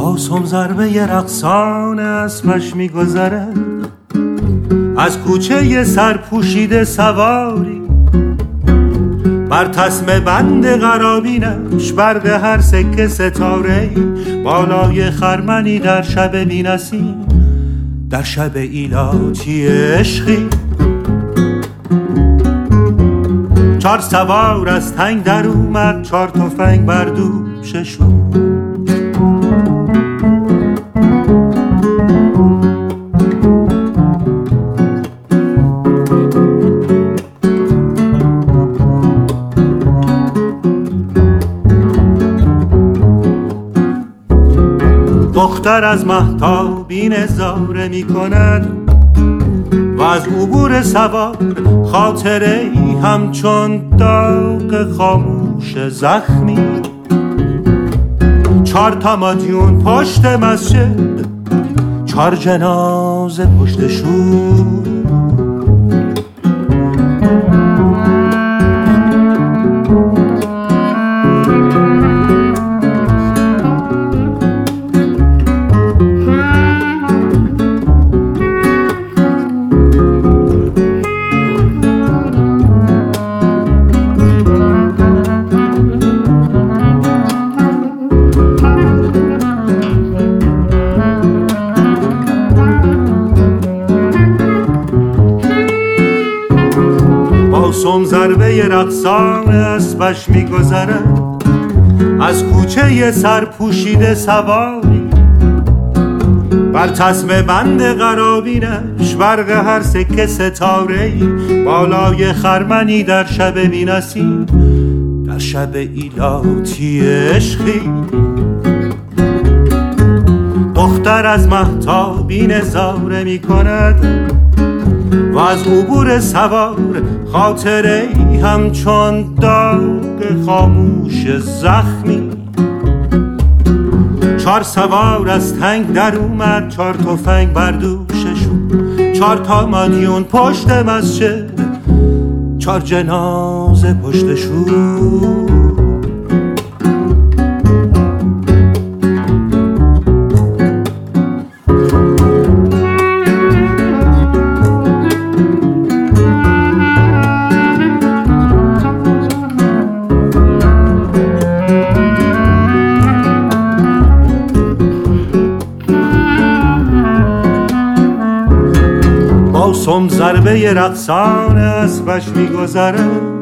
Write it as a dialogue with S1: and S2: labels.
S1: سم ضربه رقصان اسبش میگذرد، از کوچه سرپوشیده سواری، بر تسمه بند قرابینش برق هر سکه ستاره‌ای، بالای خرمنی در شب بی‌نسیم، در شب ایلاتی عشقی. چار سوار از تنگ در اومد، چار تفنگ بر دوششون. دختر از مهتابی نظاره می کند و از عبور سوار خاطره ای همچون داغ خاموش زخمی. چار تا مادیون پشت مسجد، چار جنازه پشت شور. سم ضربه رقصان اسبش میگذرد، از کوچه سرپوشیده سواری، بر تسمه بند قرابینش برق هر سکه ستاره‌ای، بالای خرمنی در شب بی‌نسیم، در شب ایلاتی عشقی. دختر از مهتابی نظاره می کند و از عبور سوار خاطره ای همچون داغ خاموش زخمی. چار سوار از تنگ در اومد، چار تفنگ بر دوششون، چار تا مادیون پشت مسجد، چار جنازه پشتشون. سم ضربه رقصان اسبش میگذرد،